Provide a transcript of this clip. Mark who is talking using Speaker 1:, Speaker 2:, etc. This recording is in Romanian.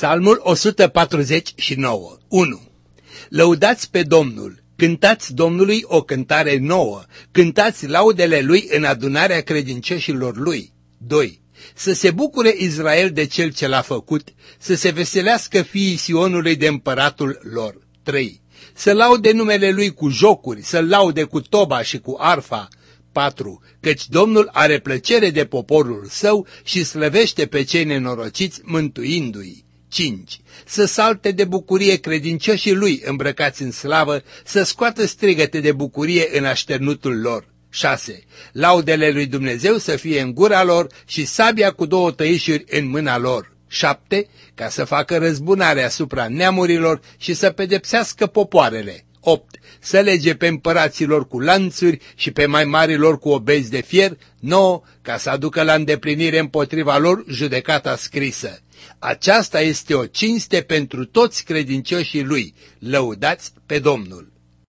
Speaker 1: Psalmul 149. 1. Lăudați pe Domnul, cântați Domnului o cântare nouă, cântați laudele Lui în adunarea credincioșilor Lui. 2. Să se bucure Israel de Cel ce l-a făcut, să se veselească fiii Sionului de împăratul lor. 3. Să laude numele Lui cu jocuri, să-L laude cu toba și cu arfa. 4. Căci Domnul are plăcere de poporul său și slăvește pe cei nenorociți mântuindu-i. 5. Să salte de bucurie credincioșii Lui îmbrăcați în slavă, să scoată strigăte de bucurie în așternutul lor. 6. Laudele lui Dumnezeu să fie în gura lor și sabia cu 2 tăișuri în mâna lor. 7. Ca să facă răzbunare asupra neamurilor și să pedepsească popoarele. 8. Să lege pe împăraților cu lanțuri și pe mai marilor cu obezi de fier. 9. Ca să aducă la îndeplinire împotriva lor judecata scrisă. Aceasta este o cinste pentru toți credincioșii Lui. Lăudați pe Domnul!